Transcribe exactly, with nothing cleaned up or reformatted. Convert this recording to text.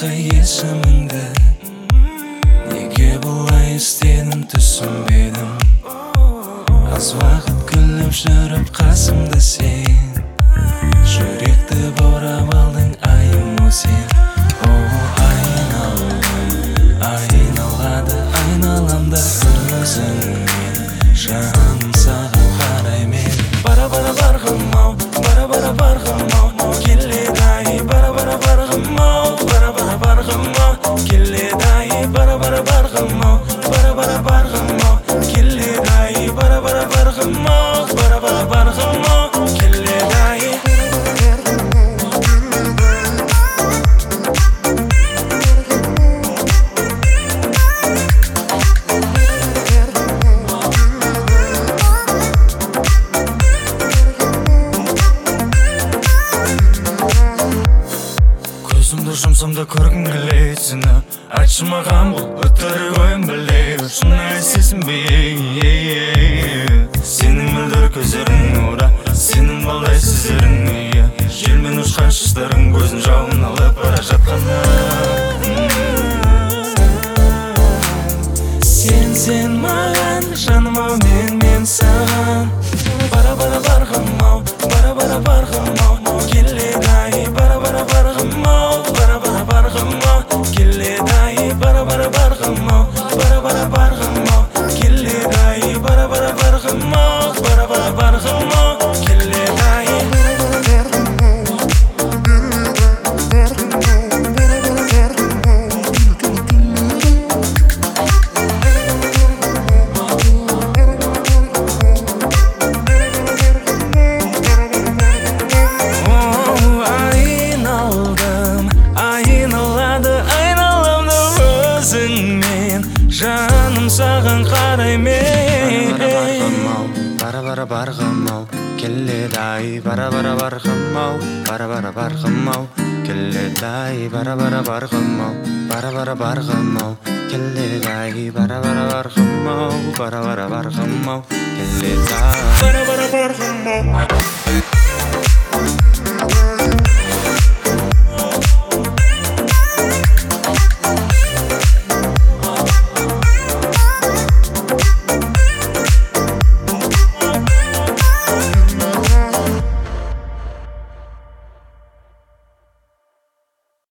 басқа есіміңді. Неге бұлай істедім түсінбедім. Аз уақыт күліп жүріп қасымда сен. Жүректі баурап алдың айым сен. О, айналдым, айналады айналамда өзіңмен. Жаным саған қараймен. Бара-бара барғым-ау, бара-бара барғым-ау, келеді ай. Бара-бара барғым-ау, бара-бара барғым-ау, келеді ай. Бара-бара барғым-ау, бара-бара барғым-ау, келеді ай. Бара-бара барғым-ау, бара-бара барғым-ау, келеді ай. Көзімді жұмсам да көргім келеді сені. Айтшы маған бұл өтірік ойым біле. Шынайы сезінбе. Сенің мөлдір көздерің ұра, сенің балдай сөздерің. Желмен ұшқан шаштарың көзін жауын алып бара жатқаны. Сен сен маған, жаным-ау, мен мен саған. Бара-бара барғым-ау, бара-бара барғым-ау, келеді ай. Бара-бара барғым-ау, бара-бара барғым-ау, келеді ай. Бара-бара барғым-ау, бара-бара барғым-ау, келеді ай. Бара-бара барғым-ау, бара-бара барғым-ау, келеді ай. Жаным саған қараймен. Бара-бара барғым-ау, келеді ай. Бара-бара барғым-ау, бара-бара барғым-ау, келеді ай. Бара-бара барғым-ау, бара-бара барғым-ау, келеді ай. Бара-бара барғым-ау, бара-бара барғым-ау, келеді ай. Бара-бара барғым-ау.